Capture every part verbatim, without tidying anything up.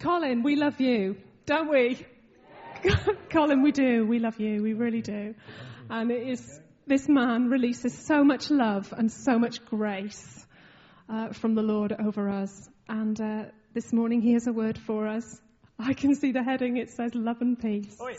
Colin, we love you, don't we? Colin, we do. We love you. We really do. And it is, this man releases so much love and so much grace uh, from the Lord over us. And uh, this morning he has a word for us. I can see the heading. It says love and peace. Oi.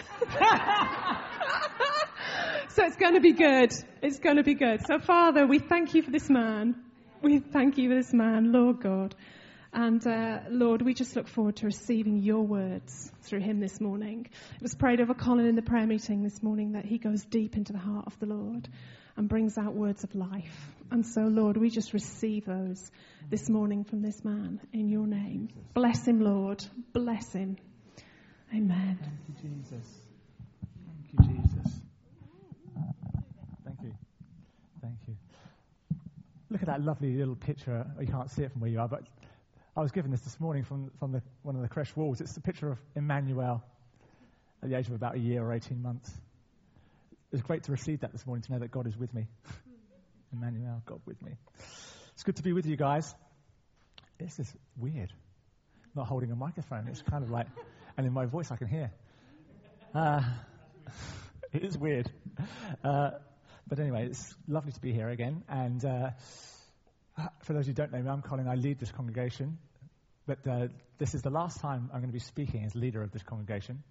So it's going to be good. It's going to be good. So Father, we thank you for this man. We thank you for this man, Lord God. And uh, Lord, we just look forward to receiving your words through him this morning. It was prayed over Colin in the prayer meeting this morning that he goes deep into the heart of the Lord and brings out words of life. And so, Lord, we just receive those this morning from this man in your name. Bless him, Lord. Bless him. Amen. Thank you, Jesus. Thank you, Jesus. Thank you. Thank you. Look at that lovely little picture. You can't see it from where you are, but I was given this this morning from, from the, one of the creche walls. It's a picture of Emmanuel at the age of about a year or eighteen months. It was great to receive that this morning, to know that God is with me. Emmanuel, God with me. It's good to be with you guys. This is weird. Not holding a microphone. It's kind of like, and in my voice I can hear. Uh, it is weird. Uh, but anyway, it's lovely to be here again. And uh, for those who don't know me, I'm Colin. I lead this congregation. But uh, this is the last time I'm going to be speaking as leader of this congregation.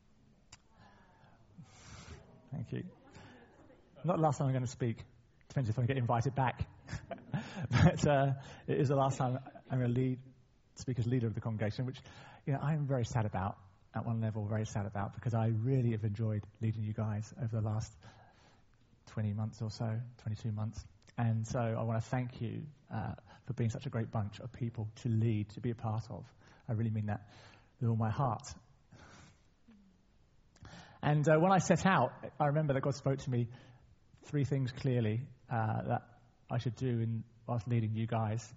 Thank you. Not the last time I'm going to speak. Depends if I get invited back. But uh, it is the last time I'm going to lead, speak as leader of the congregation, which, you know, I'm very sad about. At one level, very sad about, because I really have enjoyed leading you guys over the last twenty months or so, twenty-two months. And so I want to thank you uh, for being such a great bunch of people to lead, to be a part of. I really mean that with all my heart. And uh, when I set out, I remember that God spoke to me three things clearly uh, that I should do in, whilst leading you guys.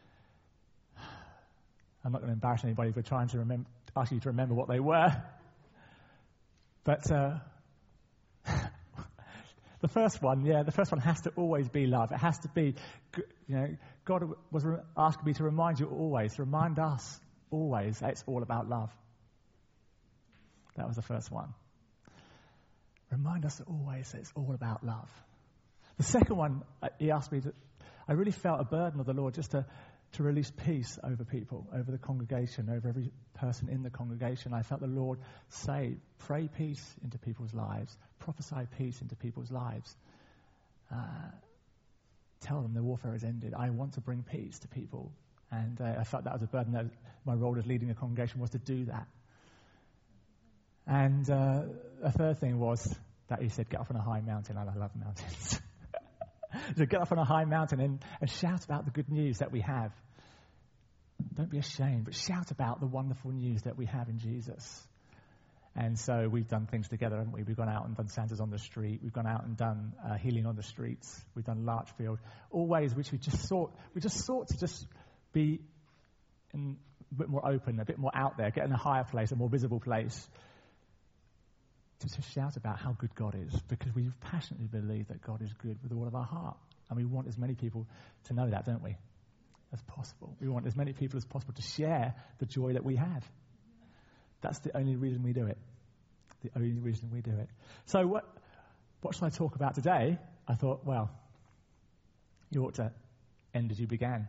I'm not going to embarrass anybody for trying to remember, ask you to remember what they were. But uh, the first one, yeah, the first one has to always be love. It has to be, you know, God was re- asking me to remind you always, to remind us always that it's all about love. That was the first one. Remind us always that it's all about love. The second one, uh, he asked me to, I really felt a burden of the Lord just to to release peace over people, over the congregation, over every person in the congregation. I felt the Lord say, pray peace into people's lives, prophesy peace into people's lives. Uh, tell them the warfare has ended. I want to bring peace to people. And uh, I felt that was a burden. That my role as leading a congregation was to do that. And uh, a third thing was that he said, get up on a high mountain, and I love mountains. So get up on a high mountain and, and shout about the good news that we have. Don't be ashamed, but shout about the wonderful news that we have in Jesus. And so we've done things together, haven't we? We've gone out and done Santa's on the street. We've gone out and done uh, healing on the streets. We've done Larchfield. All ways which we just sought, we just sought to just be in, a bit more open, a bit more out there, get in a higher place, a more visible place. To, to shout about how good God is, because we passionately believe that God is good with all of our heart. And we want as many people to know that, don't we, as possible. We want as many people as possible to share the joy that we have. That's the only reason we do it. The only reason we do it. So what, what should I talk about today? I thought, well, you ought to end as you began.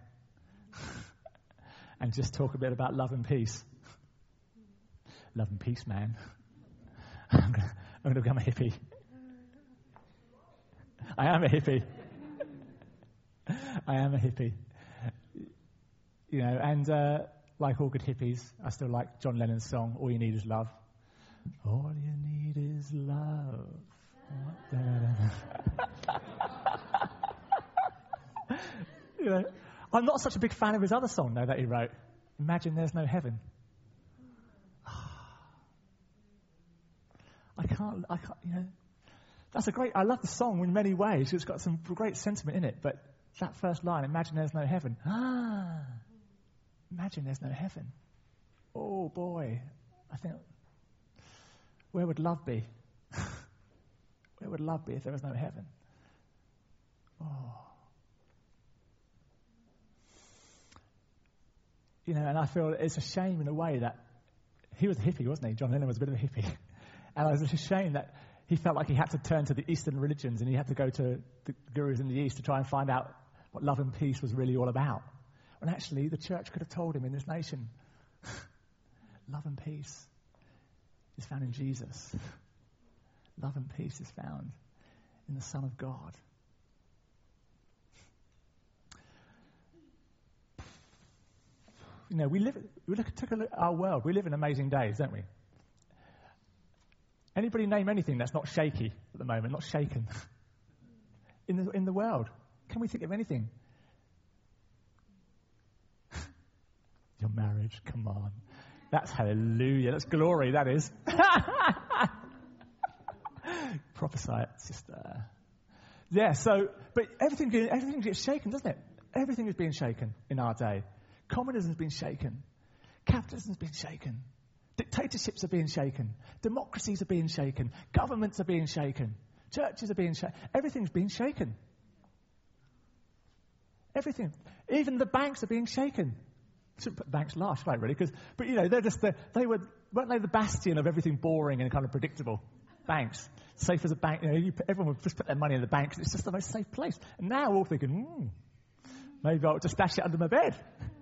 And just talk a bit about love and peace. Love and peace, man. I'm going to become a hippie. I am a hippie. I am a hippie. You know, and uh, like all good hippies, I still like John Lennon's song, All You Need Is Love. All you need is love. You know, I'm not such a big fan of his other song, though, that he wrote. Imagine There's No Heaven. I can't, I can't, you know, that's a great, I love the song in many ways. It's got some great sentiment in it, but that first line, imagine there's no heaven. Ah, imagine there's no heaven. Oh boy, I think, where would love be? Where would love be if there was no heaven? Oh. You know, and I feel it's a shame in a way that he was a hippie, wasn't he? John Lennon was a bit of a hippie. And it's a shame that he felt like he had to turn to the Eastern religions and he had to go to the gurus in the East to try and find out what love and peace was really all about. When actually the church could have told him in this nation, love and peace is found in Jesus. Love and peace is found in the Son of God. You know, we live, we look, take a look at our world. We live in amazing days, don't we? Anybody name anything that's not shaky at the moment, not shaken? in the in the world. Can we think of anything? Your marriage, come on. That's hallelujah. That's glory, that is. Prophesy it, sister. Yeah, so, but everything, everything gets shaken, doesn't it? Everything is being shaken in our day. Communism's been shaken. Capitalism's been shaken. Dictatorships are being shaken. Democracies are being shaken. Governments are being shaken. Churches are being shaken. Everything's being shaken. Everything. Even the banks are being shaken. Shouldn't put banks last, right, really? Because, but you know, they're just the, they were, weren't they the bastion of everything boring and kind of predictable? Banks. Safe as a bank. You know, you put, everyone would just put their money in the bank because it's just the most safe place. And now we're all thinking, hmm, maybe I'll just stash it under my bed.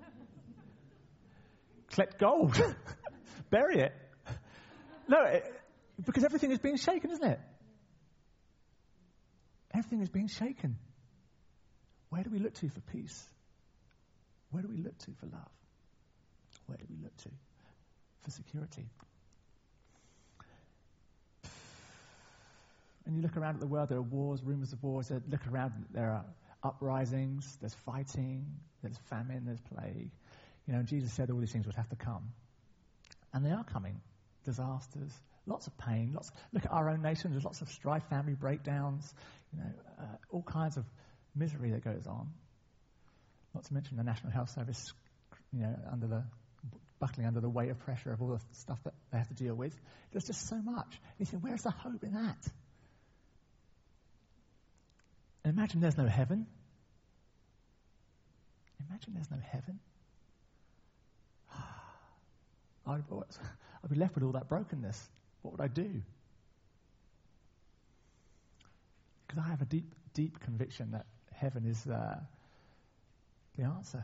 Collect gold. Bury it. No, it, because everything is being shaken, isn't it? Everything is being shaken. Where do we look to for peace? Where do we look to for love? Where do we look to for security? And you look around at the world, there are wars, rumors of wars. Look around, there are uprisings, there's fighting, there's famine, there's plague. You know, Jesus said all these things would have to come. And they are coming. Disasters, lots of pain. Lots. Look at our own nation. There's lots of strife, family breakdowns. You know, uh, all kinds of misery that goes on. Not to mention the National Health Service, you know, under the buckling under the weight of pressure of all the stuff that they have to deal with. There's just so much. You think, where's the hope in that? And imagine there's no heaven. Imagine there's no heaven. I'd, I'd be left with all that brokenness. What would I do? Because I have a deep, deep conviction that heaven is uh, the answer.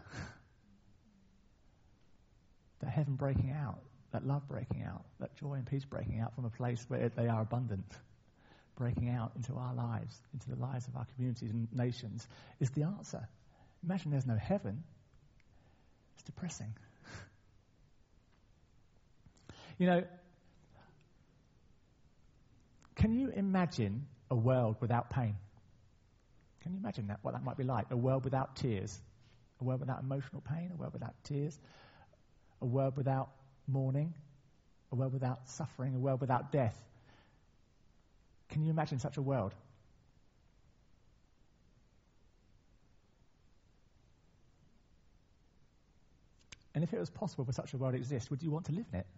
That heaven breaking out, that love breaking out, that joy and peace breaking out from a place where they are abundant, breaking out into our lives, into the lives of our communities and nations, is the answer. Imagine there's no heaven. It's depressing. You know, can you imagine a world without pain? Can you imagine that, what that might be like? A world without tears, a world without emotional pain, a world without tears, a world without mourning, a world without suffering, a world without death. Can you imagine such a world? And if it was possible for such a world to exist, would you want to live in it?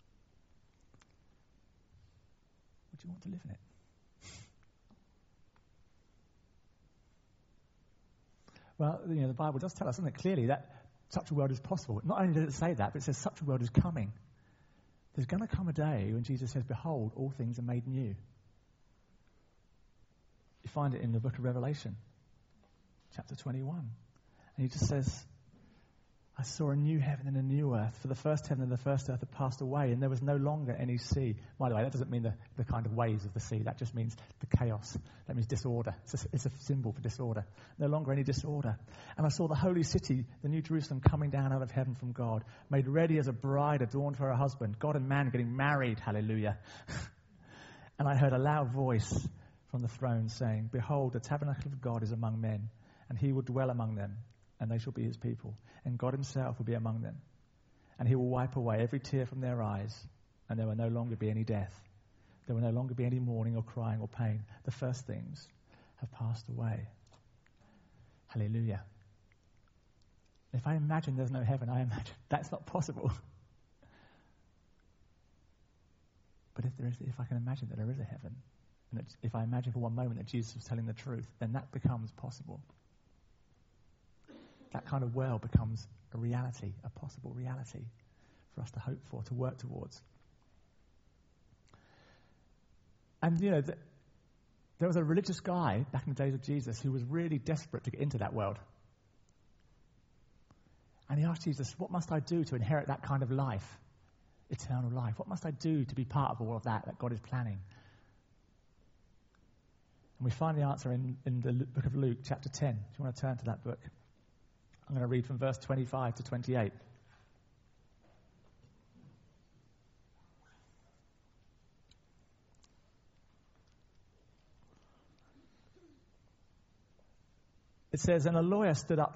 Would you want to live in it? Well, you know, the Bible does tell us, doesn't it, clearly that such a world is possible. Not only does it say that, but it says such a world is coming. There's going to come a day when Jesus says, behold, all things are made new. You find it in the book of Revelation, chapter twenty-one. And he just says, I saw a new heaven and a new earth. For the first heaven and the first earth had passed away, and there was no longer any sea. By the way, that doesn't mean the, the kind of waves of the sea. That just means the chaos. That means disorder. It's a, it's a symbol for disorder. No longer any disorder. And I saw the holy city, the new Jerusalem, coming down out of heaven from God, made ready as a bride adorned for her husband. God and man getting married. Hallelujah. And I heard a loud voice from the throne saying, behold, the tabernacle of God is among men, and he will dwell among them, and they shall be his people. And God himself will be among them. And he will wipe away every tear from their eyes, and there will no longer be any death. There will no longer be any mourning or crying or pain. The first things have passed away. Hallelujah. If I imagine there's no heaven, I imagine that's not possible. But if there is, if I can imagine that there is a heaven, and it's, if I imagine for one moment that Jesus was telling the truth, then that becomes possible. That kind of world becomes a reality, a possible reality for us to hope for, to work towards. And, you know, the, there was a religious guy back in the days of Jesus who was really desperate to get into that world. And he asked Jesus, what must I do to inherit that kind of life, eternal life? What must I do to be part of all of that that God is planning? And we find the answer in, in the book of Luke, chapter ten. If you want to turn to that book, I'm going to read from verse twenty-five to twenty-eight. It says, and a lawyer stood up